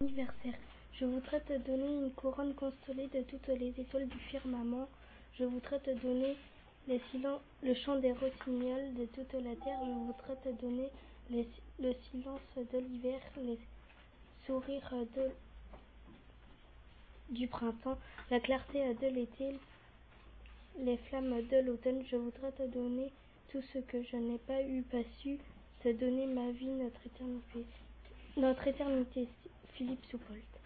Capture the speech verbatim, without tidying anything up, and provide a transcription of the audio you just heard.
anniversaire. Je voudrais te donner une couronne constellée de toutes les étoiles du firmament. Je voudrais te donner les silen- le chant des rossignols de toute la terre. Je voudrais te donner les- le silence de l'hiver, les sourires de, du printemps, la clarté de l'été, les flammes de l'automne. Je voudrais te donner tout ce que je n'ai pas eu, pas su, te donner ma vie, notre éternité. Notre éternité, Philippe Soupault.